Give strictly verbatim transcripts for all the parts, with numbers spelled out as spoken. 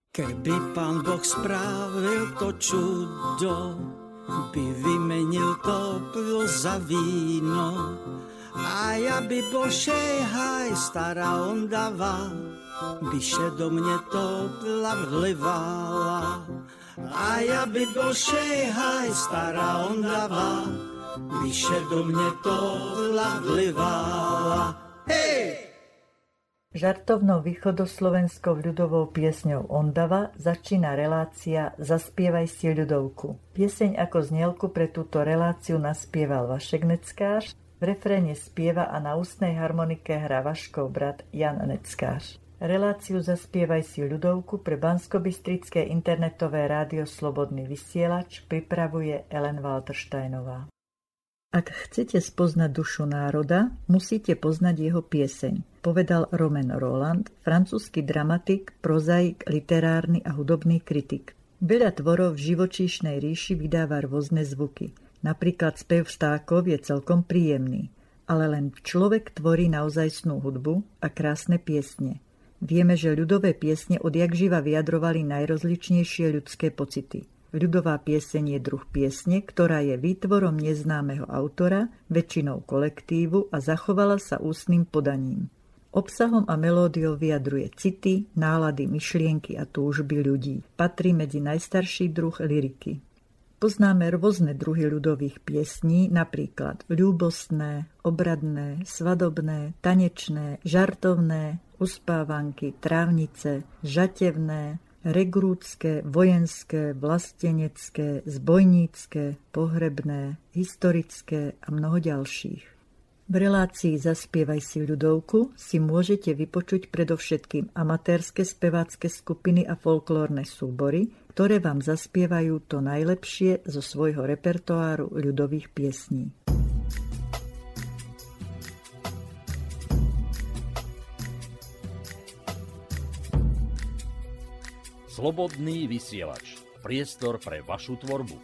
Keby Pán Boh spravil to čudo, by vymenil toplo za víno. A ja by bol šejhaj, stará Ondava, by še do mne topla vlivala. A ja by bol šejhaj, stará Ondava, by še do mne topla vlivala. Hej! Žartovnou východoslovenskou ľudovou piesňou Ondava začína relácia Zaspievaj si ľudovku. Pieseň ako znielku pre túto reláciu naspieval Vašek Neckář, v refréne spieva a na ústnej harmonike hrá Vaškov brat Jan Neckář. Reláciu Zaspievaj si ľudovku pre banskobystrické internetové rádio Slobodný vysielač pripravuje Ellen Waltersteinová. Ak chcete spoznať dušu národa, musíte poznať jeho pieseň, povedal Romain Rolland, francúzsky dramatik, prozaik, literárny a hudobný kritik. Veľa tvorov v živočíšnej ríši vydáva rôzne zvuky. Napríklad spev vtákov je celkom príjemný, ale len človek tvorí naozajstnú hudbu a krásne piesne. Vieme, že ľudové piesne odjakživa vyjadrovali najrozličnejšie ľudské pocity. Ľudová pieseň je druh piesne, ktorá je výtvorom neznámeho autora, väčšinou kolektívu a zachovala sa ústnym podaním. Obsahom a melódiou vyjadruje city, nálady, myšlienky a túžby ľudí. Patrí medzi najstarší druh lyriky. Poznáme rôzne druhy ľudových piesní, napríklad ľúbostné, obradné, svadobné, tanečné, žartovné, uspávanky, trávnice, žatevné, regrútske, vojenské, vlastenecké, zbojnícke, pohrebné, historické a mnoho ďalších. V relácii Zaspievaj si ľudovku si môžete vypočuť predovšetkým amatérske spevácke skupiny a folklórne súbory, ktoré vám zaspievajú to najlepšie zo svojho repertoáru ľudových piesní. Slobodný vysielač. Priestor pre vašu tvorbu.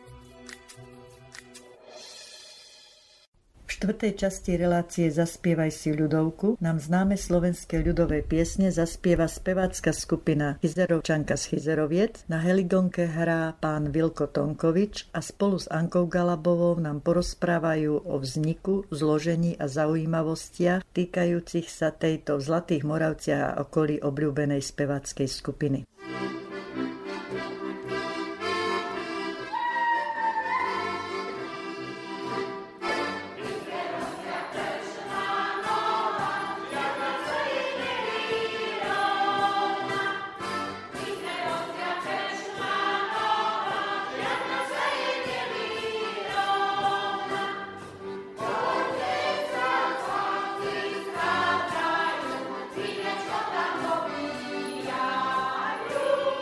V štvrtej časti relácie Zaspievaj si ľudovku nám známe slovenské ľudové piesne zaspieva spevácka skupina Chyzerovčanka z Chyzeroviec. Na heligonke hrá pán Vilko Tonkovič a spolu s Ankou Galabovou nám porozprávajú o vzniku, zložení a zaujímavostiach týkajúcich sa tejto v Zlatých Moravciach a okolí obľúbenej speváckej skupiny. Thank you.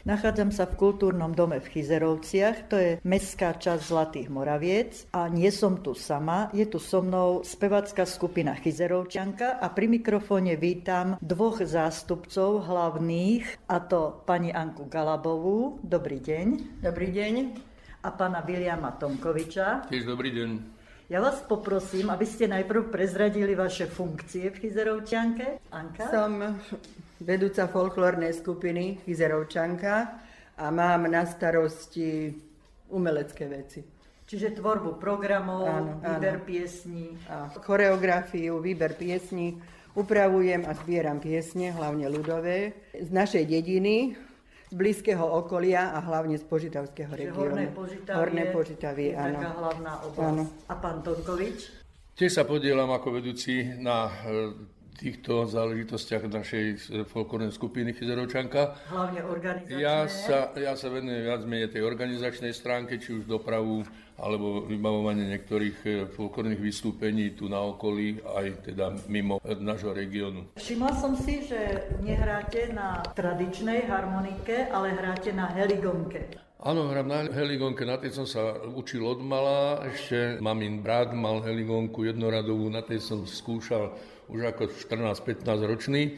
Nachádzam sa v kultúrnom dome v Chyzerovciach, to je mestská časť Zlatých Moraviec a nie som tu sama, je tu so mnou spevacká skupina Chyzerovčanka a pri mikrofóne vítam dvoch zástupcov hlavných, a to pani Anku Galabovú, dobrý deň. Dobrý deň. A pána Viliama Tomkoviča. Tiež dobrý deň. Ja vás poprosím, aby ste najprv prezradili vaše funkcie v Chyzerovčanke. Anka? Som vedúca folklórnej skupiny Chyzerovčanka a mám na starosti umelecké veci. Čiže tvorbu programov, áno, výber áno. piesní. A choreografiu, výber piesní. Upravujem a zbieram piesne, hlavne ľudové, z našej dediny, z blízkeho okolia a hlavne z Požitavského regiónu. Horné Požitavie, Horné Požitavie, je áno. taká hlavná oblasť. Áno. A pán Tomkovič? Tiež sa podielam ako vedúci na týchto záležitostiach našej folklórnej skupiny Chyzerovčanka. Hlavne organizačné. Ja sa, ja sa venujem viac menej tej organizačnej stránke, či už dopravu, alebo vybavovanie niektorých folklórnych vystúpení tu na okolí, aj teda mimo nášho regiónu. Všimla som si, že nehráte na tradičnej harmonike, ale hráte na heligonke. Áno, hrám na heligonke, na tej som sa učil od mala, ešte mamin brat mal heligonku jednoradovú, na tej som skúšal už ako štrnásť pätnásť ročný.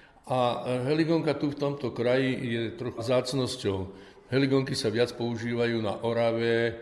A heligonka tu v tomto kraji je trochu vzácnosťou. Heligonky sa viac používajú na Orave,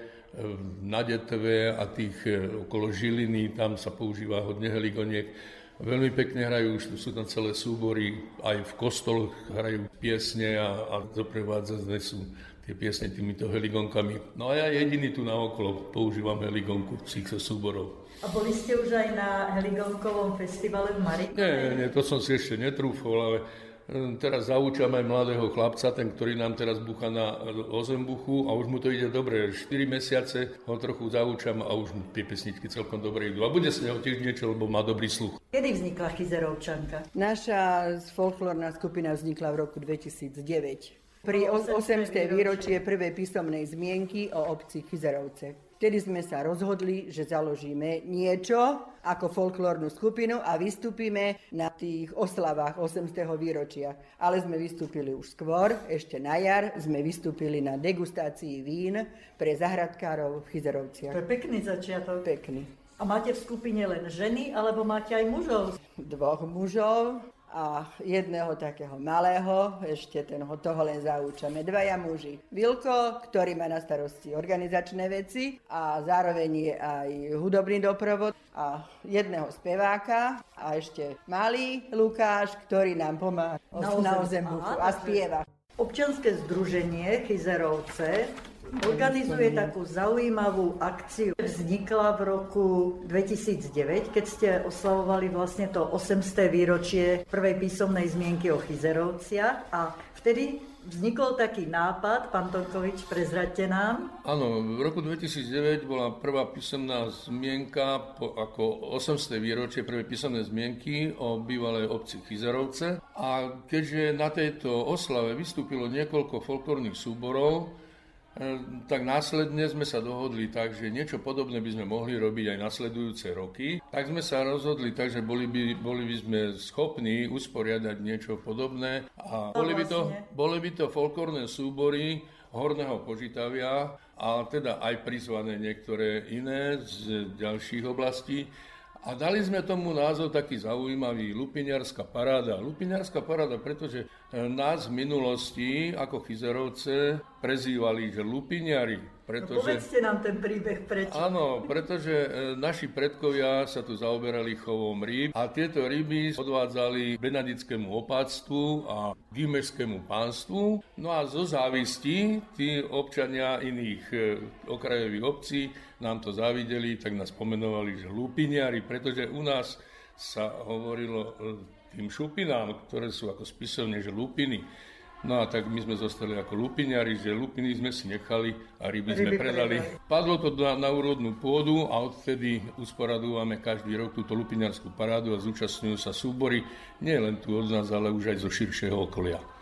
na Detve a tých okolo Žiliny, tam sa používa hodne heligoniek. Veľmi pekne hrajú, sú tam celé súbory, aj v kostoloch hrajú piesne a, a doprevádzané sú tie piesne týmito heligonkami. No a ja jediný tu naokolo používam heligonku z týchto súborov. A boli ste už aj na heligonkovom festivale v Marine? Nie, nie, to som si ešte netrúfol, ale teraz zaučam aj mladého chlapca, ten, ktorý nám teraz búcha na ozembuchu a už mu to ide dobre. štyri mesiace ho trochu zaučam a už mu tie pesničky celkom dobre idú. A bude z neho tiež niečo, lebo má dobrý sluch. Kedy vznikla Chyzerovčanka? Naša folklórna skupina vznikla v roku dvetisícdeväť. Pri osemsté výročie prvej písomnej zmienky o obci Chyzerovce. Vtedy sme sa rozhodli, že založíme niečo ako folklórnu skupinu a vystúpime na tých oslavách osemstého výročia. Ale sme vystúpili už skôr, ešte na jar, sme vystúpili na degustácii vín pre zahradkárov v Chyzerovciach. To je pekný začiatok. Pekný. A máte v skupine len ženy, alebo máte aj mužov? Dvoch mužov a jedného takého malého, ešte ten, toho len zaučame, dvaja muži. Vilko, ktorý má na starosti organizačné veci a zároveň je aj hudobný doprovod a jedného speváka a ešte malý Lukáš, ktorý nám pomáha na, na ozembuchu a spieva. Občianske združenie Chyzerovce organizuje takú zaujímavú akciu. Vznikla v roku dvetisícdeväť, keď ste oslavovali vlastne to osemsté výročie prvej písomnej zmienky o Chyzerovciach a vtedy vznikol taký nápad, pán Tomkovič, prezraďte nám. Áno, v roku dvetisícdeväť bola prvá písomná zmienka po, ako osemsté výročie prvej písomnej zmienky o bývalej obci Chyzerovce a keďže na tejto oslave vystúpilo niekoľko folklórnych súborov, tak následne sme sa dohodli tak, že niečo podobné by sme mohli robiť aj nasledujúce roky. Tak sme sa rozhodli tak, že boli by, boli by sme schopní usporiadať niečo podobné a boli by to, boli by to folklórne súbory Horného Požitavia a teda aj prizvané niektoré iné z ďalších oblastí. A dali sme tomu názov taký zaujímavý, Lupiňarská paráda. Lupiňarská paráda, pretože nás v minulosti ako Chyzerovce prezývali, že lupiňari. Pretože, no povedzte nám ten príbeh prečo. Áno, pretože naši predkovia sa tu zaoberali chovom rýb a tieto ryby odvádzali benedickému opáctvu a gymešskému pánstvu. No a zo závisti tí občania iných okrajových obcí nám to závideli, tak nás pomenovali, že lupiňari, pretože u nás sa hovorilo tým šupinám, ktoré sú ako spisovne, že lupiny. No a tak my sme zostali ako lupiňari, že lupiny sme si nechali a ryby, ryby sme predali. predali. Padlo to na, na úrodnú pôdu a odtedy usporadúvame každý rok túto lupiňarskú parádu a zúčastňujú sa súbory nie len tu od nás, ale už aj zo širšieho okolia.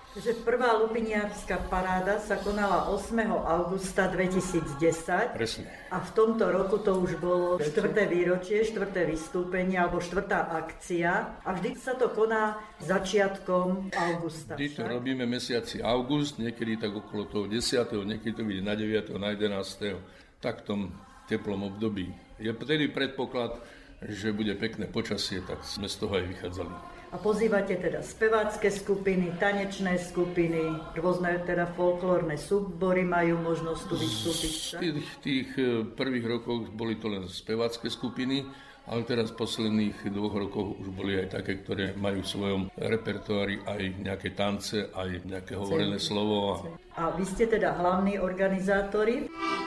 Takže prvá lupiniárska paráda sa konala ôsmeho augusta dvetisícdesať. Presne. A v tomto roku to už bolo štvrté výročie, štvrté vystúpenie alebo štvrtá akcia. A vždy sa to koná začiatkom augusta. Vždy to však robíme mesiaci august, niekedy tak okolo toho desiateho niekedy to bude na deviateho na jedenásteho tak v tom teplom období. Je vtedy predpoklad, že bude pekné počasie, tak sme z toho aj vychádzali. A pozývate teda spevácké skupiny, tanečné skupiny, rôzne teda folklórne súbory majú možnosť tu vystúpiť. V tých, tých prvých rokoch boli to len spevácké skupiny, ale teraz v posledných dvoch rokoch už boli aj také, ktoré majú v svojom repertoári aj nejaké tance, aj nejaké hovorené slovo. A vy ste teda hlavní organizátori.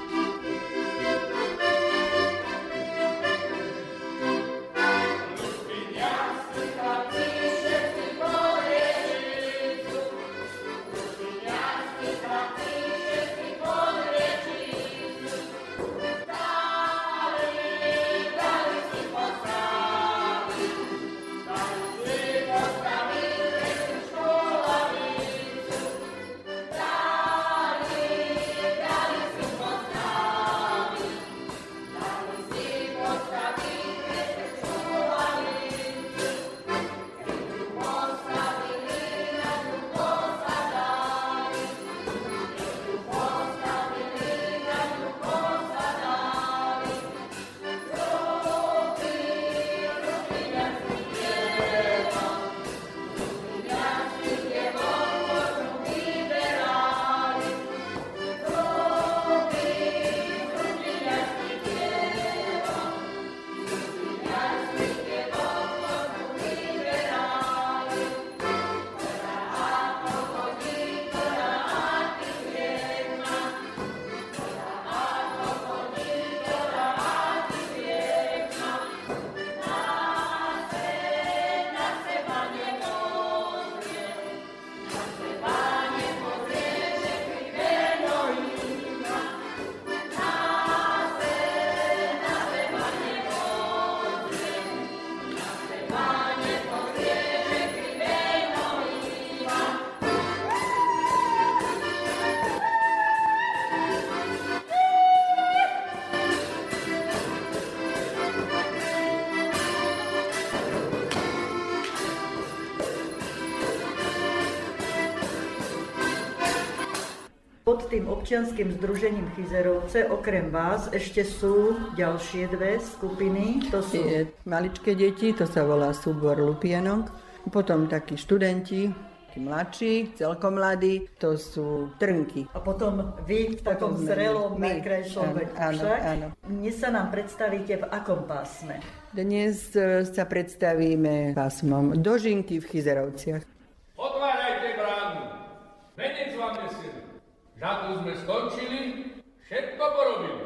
Pod tým občianskym združením Chyzerovce okrem vás ešte sú ďalšie dve skupiny. To sú Je maličké deti, to sa volá súbor Lupienok. Potom takí študenti, takí mladší, celkom mladí, to sú Trnky. A potom vy v takom zrelom, najkrajšom veku však. Áno. Dnes sa nám predstavíte v akom pásme? Dnes sa predstavíme pásmom Dožinky v Chyzerovciach. Otvárajte bránu, menec vám nesiem. Žatvu sme skončili, všetko porobili.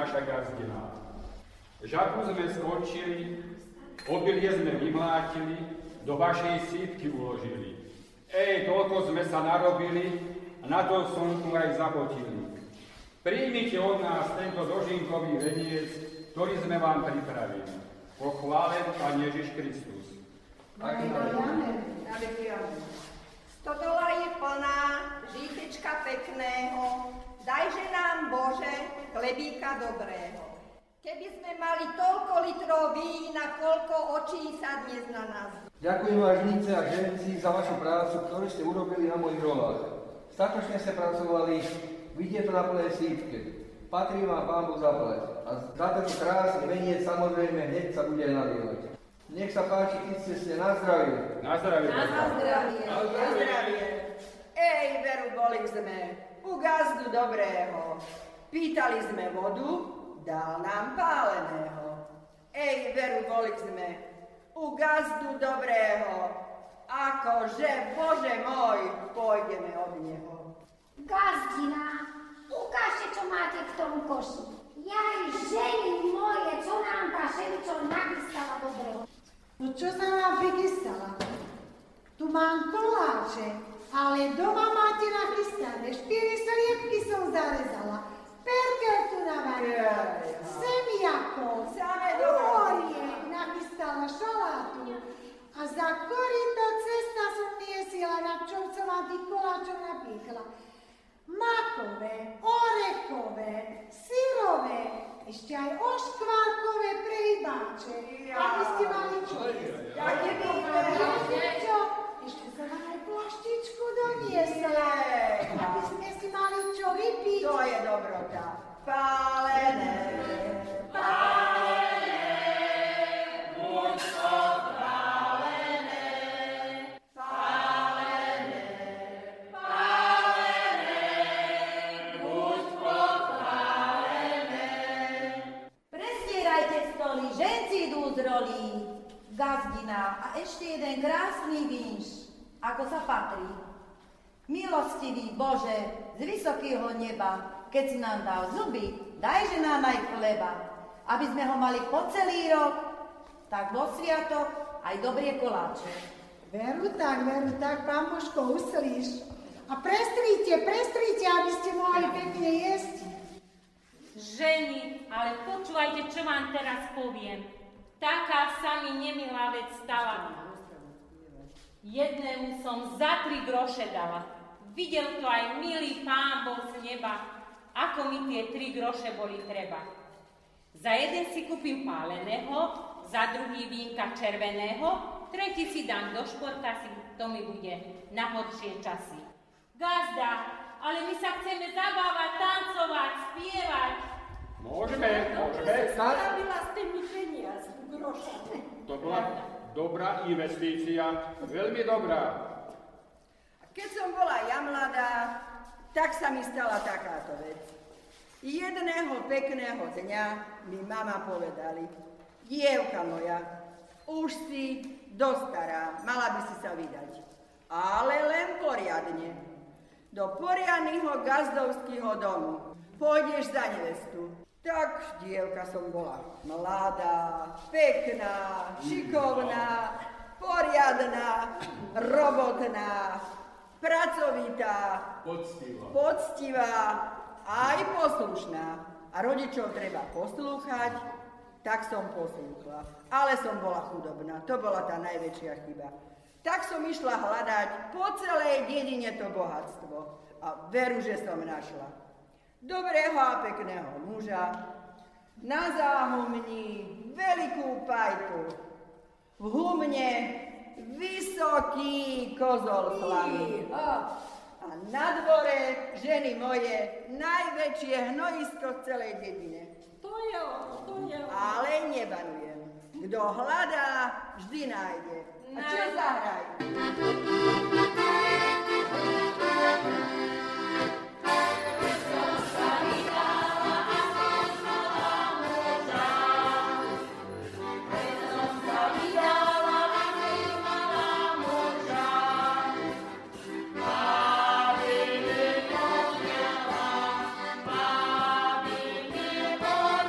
naša gazdina. Žatvu sme skončili, obilie sme vymlátili, do vašej sítky uložili. Ej, toľko sme sa narobili a na to som tu aj zapotili. Príjmite od nás tento dožinkový veniec, ktorý sme vám pripravili. Pochválen Pán Ježiš Kristus. Stodola je plná, žítečka pekného, dajže nám Bože chlebíka dobrého. Keby sme mali toľko litrov vína, koľko očí sa dnes na nás. Ďakujem vážnice a ženci za vašu prácu, ktorú ste urobili na mojich rolách. Statočne ste pracovali, vidieť to na plnej sítke. Patrí vám Pán Boh zaplať. A za tento krásny veniec samozrejme hneď sa bude nalievať. Nech sa páči, keď ste ste na zdravie. Na zdravie. Na zdravie. Na zdravie. Ej, veru, boli sme u gazdu dobrého. Pýtali sme vodu, dal nám páleného. Ej, veru, boli sme u gazdu dobrého. Akože, Bože môj, pôjdeme od neho. Gazdina, ukážte, čo máte v tom koši. Jaj, ženy moje, čo nám tá šeličo nachystala dobrého. No čo sa vám prichystala? Tu mám koláče, ale doma máte nachystané. Štyri sliepky som zarezala. Perkel tu navarila. Semiakov, uhoriek, nachystala šalátu. A za korito cesta som niesila, na čom som vám tých koláčov napiekla. Makové, orechové, syrové, ešte aj oškvárkové prehybáče, aby ste mali čo jesť. Čo? Ešte som vám aj plaštičku doniesla, aby sme si mali čo vypiť. To je dobrota. Pálené, pálené, buď to pálené, pálené, pálené, buď to pálené. Prestierajte stoly, ženci idú z rolí. Gazdina a ešte jeden krásny vínš, ako sa patrí. Milostivý Bože, z vysokého neba, keď si nám dal zuby, dajže nám aj chleba, aby sme ho mali po celý rok, tak vo sviatok aj dobrie koláče. Veru tak, veru tak, Pán Božko, uslíš. A prestríte, prestríte, aby ste mohli pekne jesť. Ženy, ale počúvajte, čo vám teraz poviem. Taká sa mi nemilá vec stala. Jednému som za tri groše dala. Videl to aj milý Pán Boh z neba, ako mi tie tri groše boli treba. Za jeden si kúpim páleného, za druhý vínka červeného, tretí si dám do športa, si to mi bude na horšie časy. Gazda, ale my sa chceme zabávať, tancovať, spievať. Môžeme, môžeme. Spravila s tými peniazmi, grošami. To bola dobrá investícia, veľmi dobrá. Keď som bola ja mladá, tak sa mi stala takáto vec. Jedného pekného dňa mi mama povedali: dievka moja, už si dostará, mala by si sa vydať. Ale len poriadne. Do poriadneho gazdovského domu. Pôjdeš za nevestu. Tak dievka som bola mladá, pekná, šikovná, poriadna, robotná, pracovitá, poctivá, poctivá aj poslušná. A rodičov treba poslúchať, tak som poslúchla. Ale som bola chudobná, to bola tá najväčšia chyba. Tak som išla hľadať po celej dedine to bohatstvo. A veru, že som našla. Dobrého a pekného muža, na záhumni veľkú pajtu, v humne vysoký kozol slamy. A na dvore, ženy moje, najväčšie hnojisko v celej dedine. To je ono, to je ono. Ale nebanujem. Kto hľadá, vždy nájde. A čo zahraj? Thank you.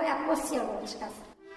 moja posielovačka.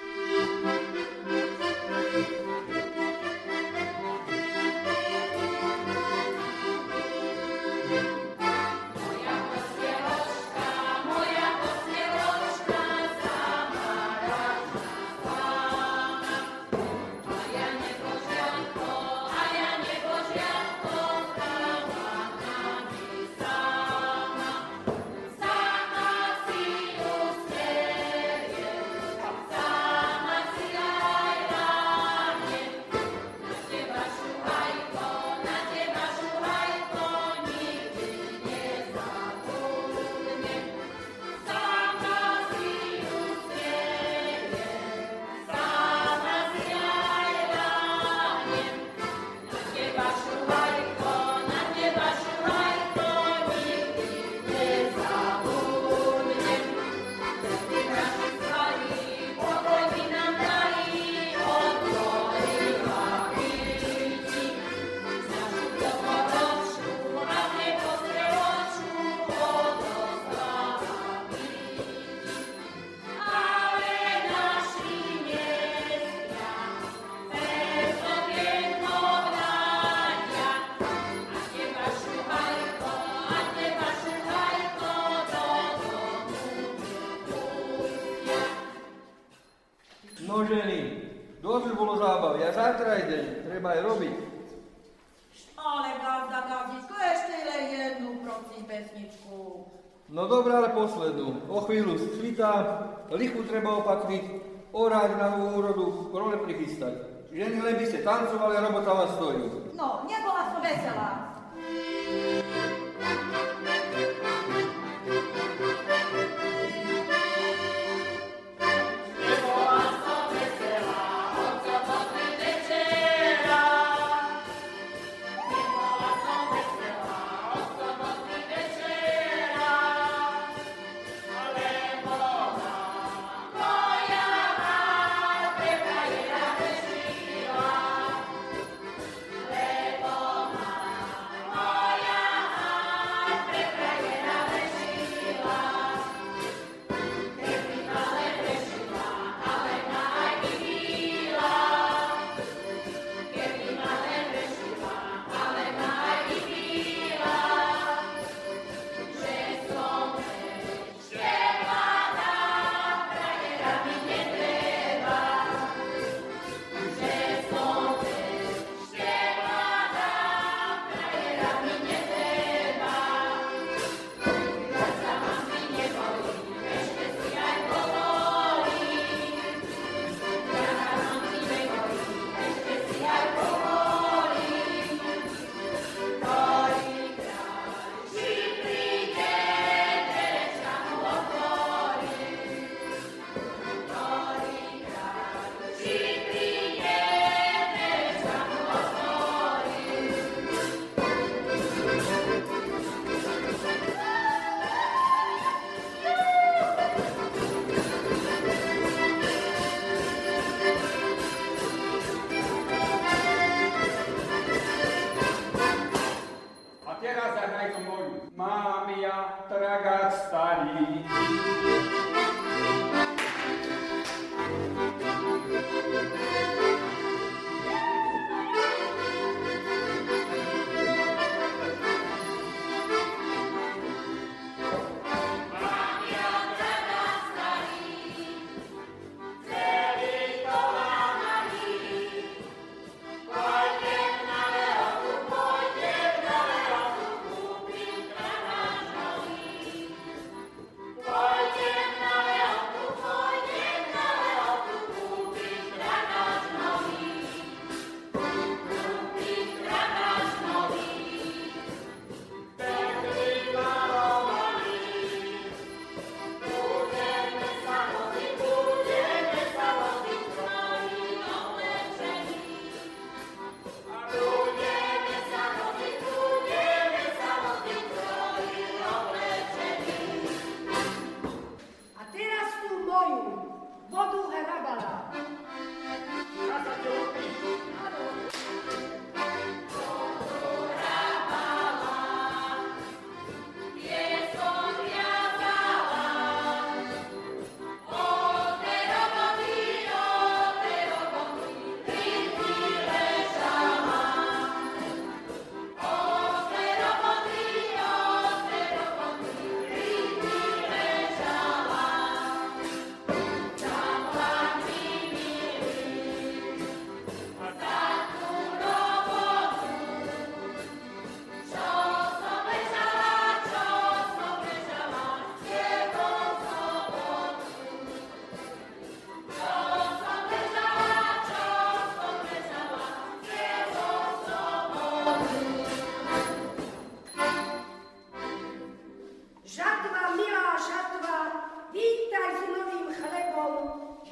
No ženy, dosť bolo zábavy a zajtra ide, treba aj robiť. Ale gazda, gazdičko, ešte len jednu, prosím, pesničku. No dobré, ale poslednú. O chvíľu svitá, lichu treba opatriť, orať na úrodu, role prichystať. Ženy, len by ste tancovali a robota vás stojí. No, nebola som veselá.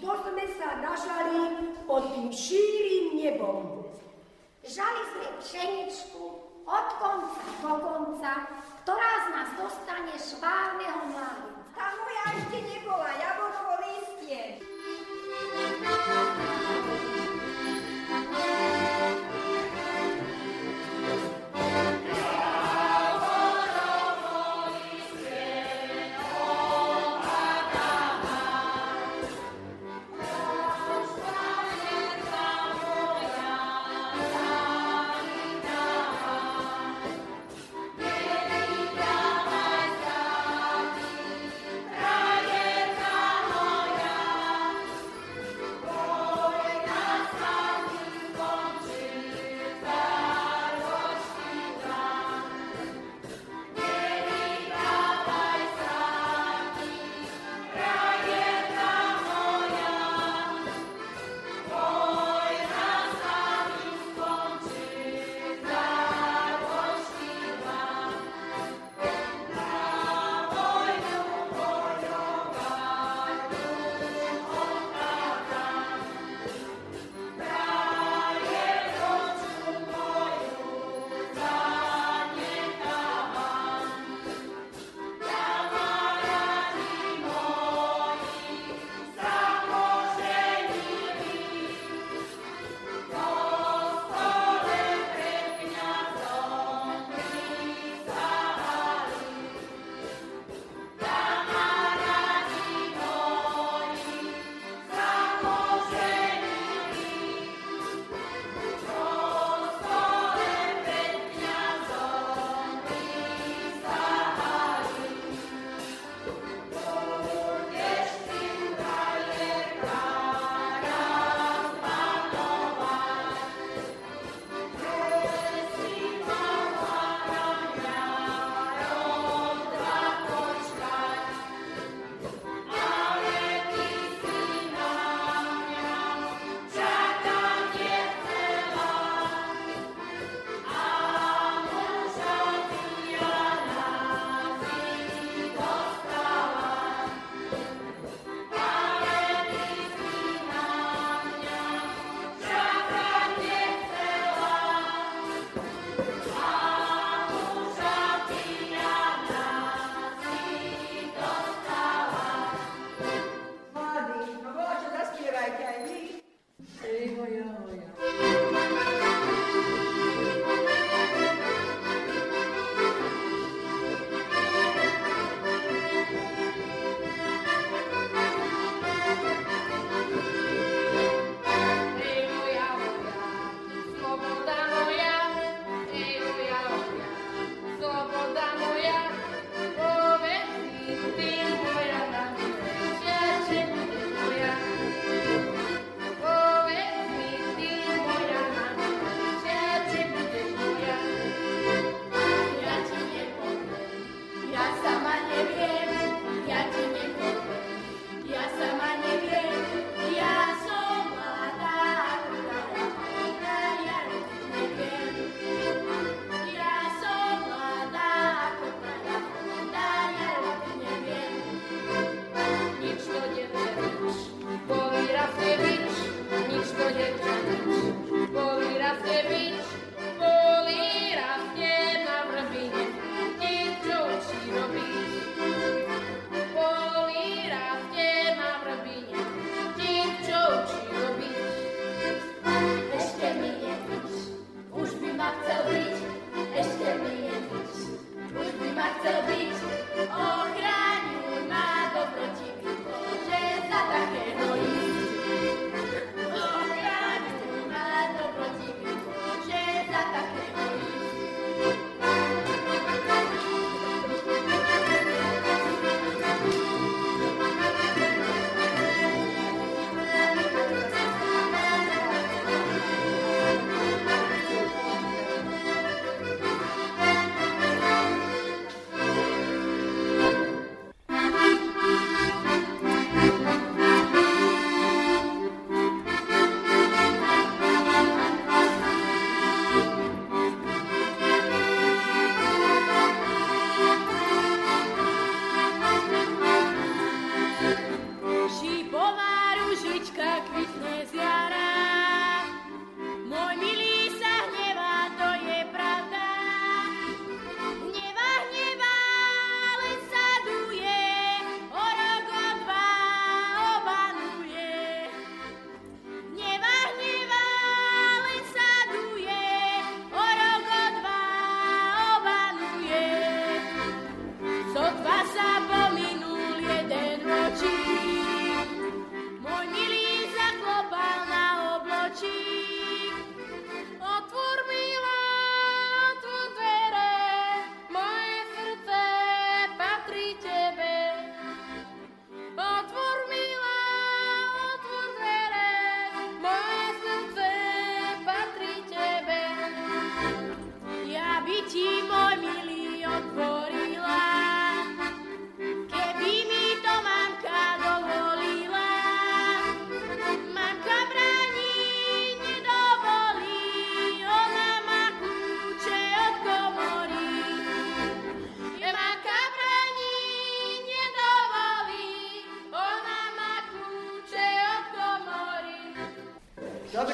čo sme sa nažali pod tým šírim nebom. Žali sme pšeničku od konca do konca, ktorá z nás dostane švárneho mládenca. Tá moja ešte nebola, jablonovo lístie. Thank you.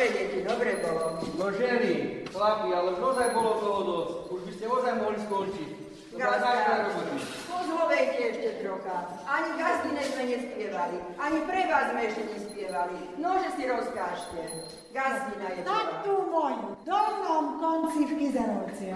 dobre, deti, dobre bolo. No ženy, chlapi, ale už ozaj bolo toho dosť. Už by ste ozaj mohli skončiť. Gazda, pozhovejte ešte trocha. Ani gazdine sme nespievali, ani pre vás sme ešte nespievali. Nože si rozkážte. Gazdina je tak prvá. tú moju, v dolnom konci v Kyzerovciach.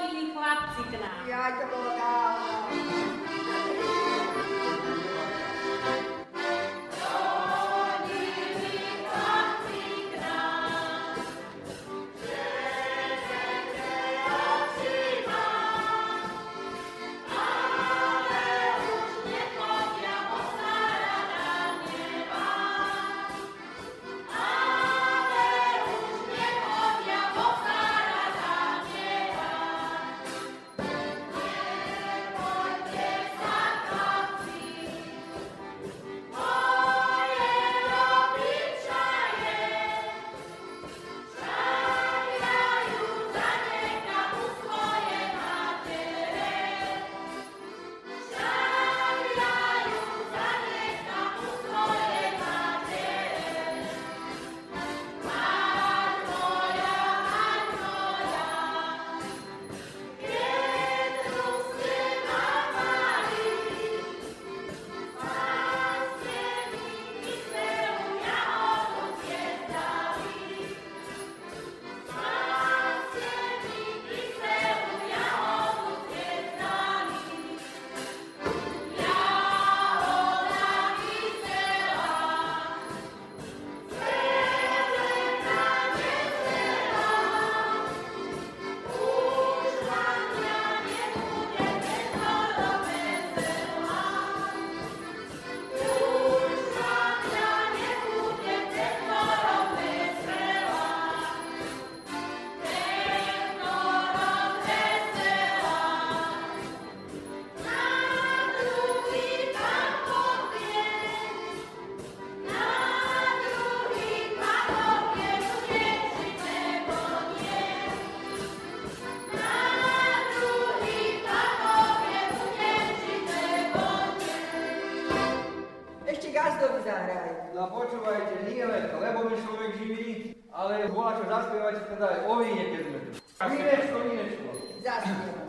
chodili chlapci k nám. Ja, to bolo dávno. No počúvajte, nie len chlebom je človek živý, ale volá, čo zaspievajte teda aj o víne, keď sme tu. Vínečko, vínečko. Zaspievame.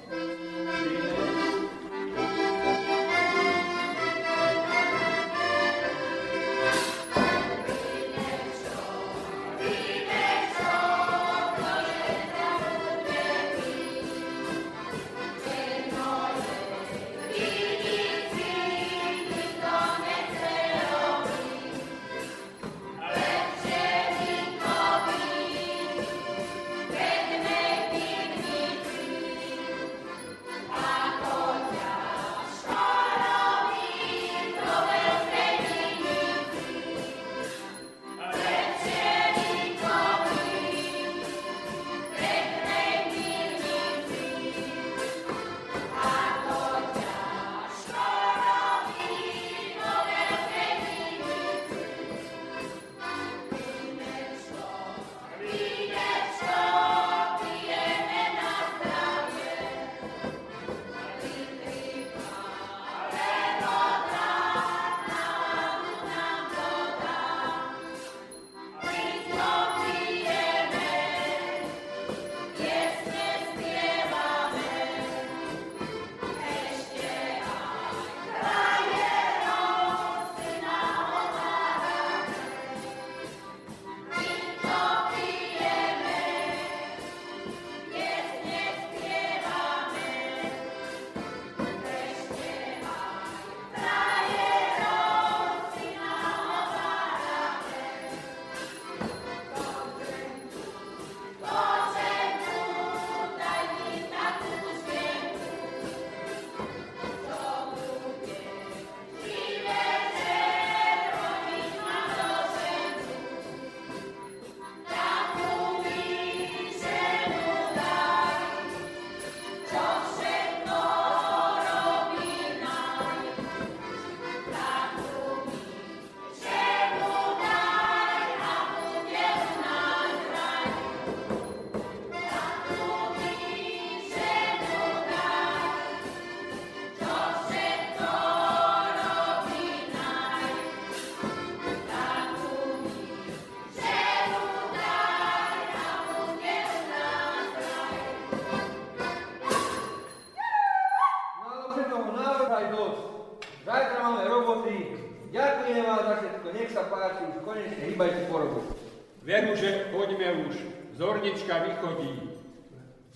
Zajtra máme roboty, ďakujem vám za všetko, nech sa páči, už konečne hýbajte po robote. Veru, že poďme už, zornička vychodí.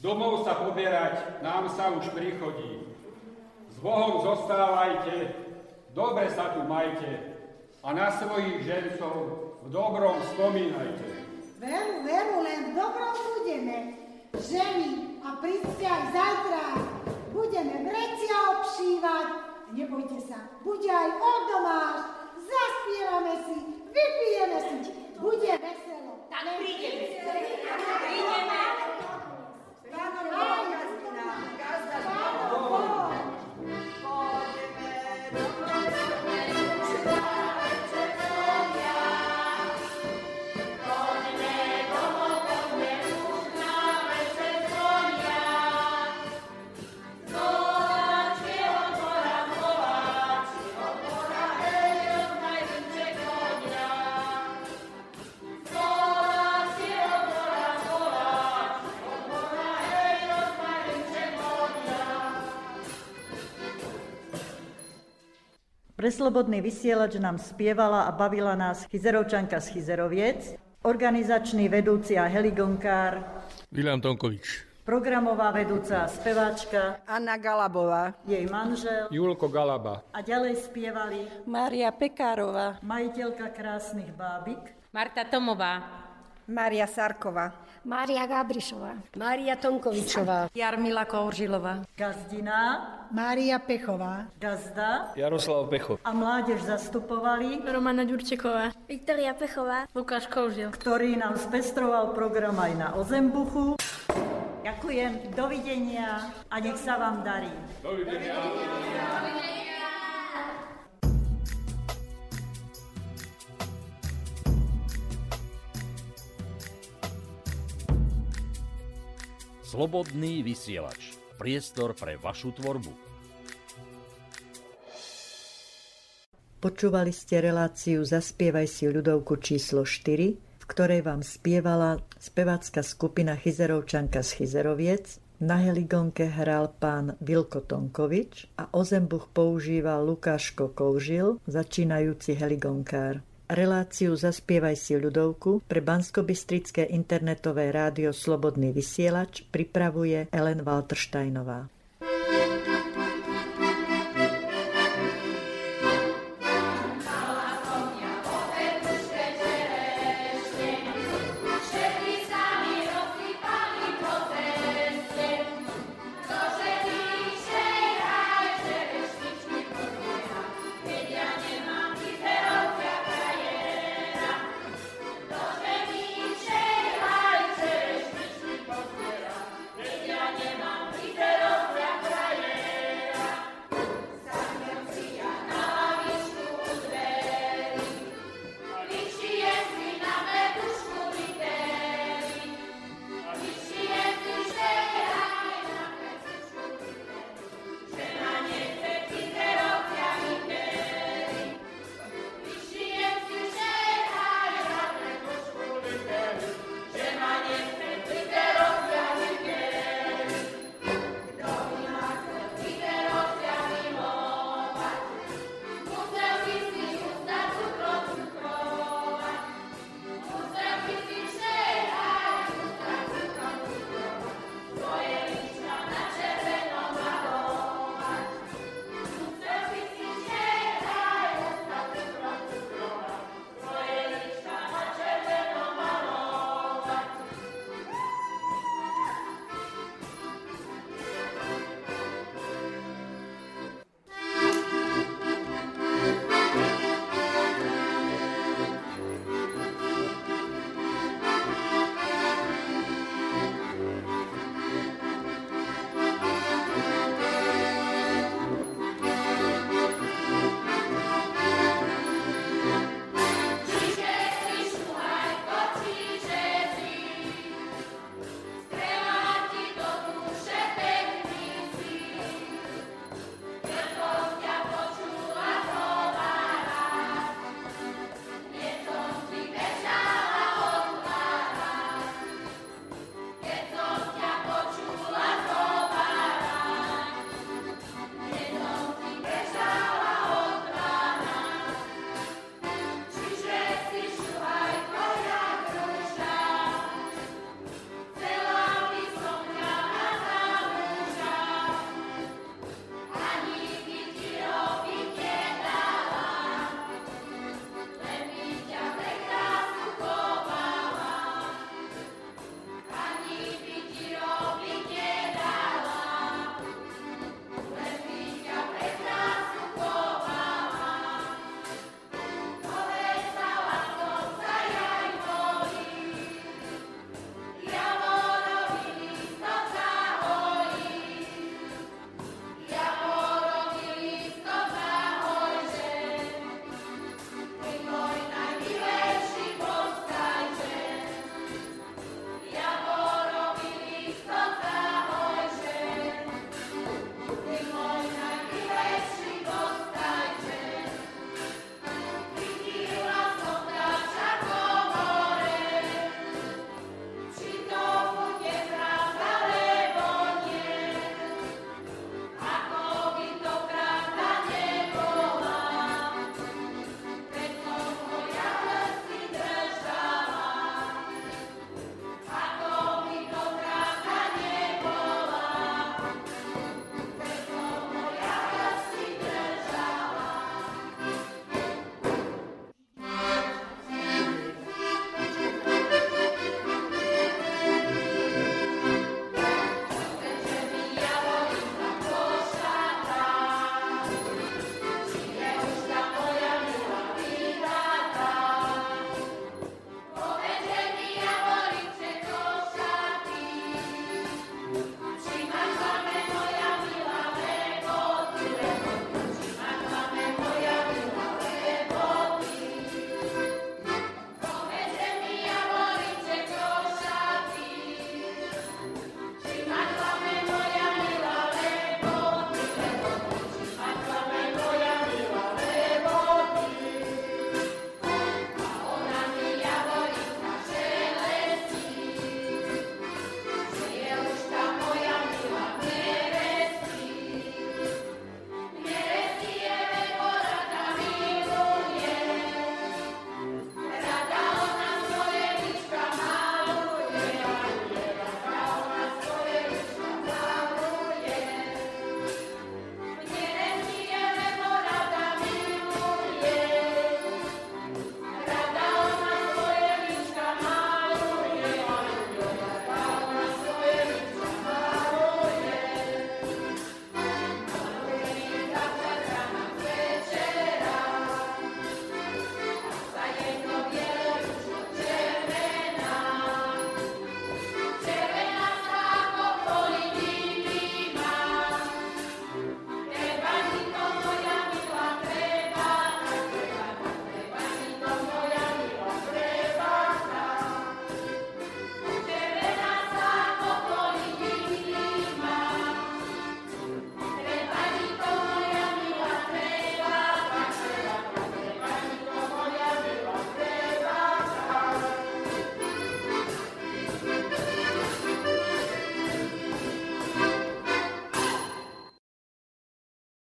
Domov sa poberať, nám sa už prichodí. S Bohom zostávajte, dobre sa tu majte a na svojich žencov v dobrom spomínajte. Veru, veru, len v dobrom budeme. Ženy, a príďte aj zajtra. Budeme vrecia obšívať. Nebojte sa, bude aj odomáš. Zaspievame si, vypijeme si. Bude veselo. Tak prídeme. Prídeme. Pánom Boha, Gazdina, Gazda s Bohom. Poďme do Pre Slobodný vysielač nám spievala a bavila nás Chyzerovčanka z Chyzeroviec, organizačný vedúci a heligonkár Viliam Tonkovič, programová vedúca a speváčka Anna Galabová, jej manžel Julko Galaba a ďalej spievali Mária Pekárová, majiteľka krásnych bábik, Marta Tomová, Mária Sarková, Mária Gabrišová, Mária Tonkovičová, Jarmila Kouržilová, Gazdina, Mária Pechová, Gazda Jaroslav Pecho. a mládež zastupovali, Romana Ďurčeková, Viktória Pechová, Lukáš Koužil, ktorý nám spestroval program aj na Ozembuchu. Ďakujem, dovidenia a nech sa vám darí. Dovidenia. Slobodný vysielač. Priestor pre vašu tvorbu. Počúvali ste reláciu Zaspievaj si ľudovku číslo štyri, v ktorej vám spievala spevácka skupina Chyzerovčanka z Chyzeroviec. Na heligonke hral pán Vilko Tonkovič a ozembuch používal Lukáško Koužil, začínajúci heligonkár. Reláciu Zaspievaj si ľudovku pre banskobystrické internetové rádio Slobodný vysielač pripravuje Ellen Waltersteinová.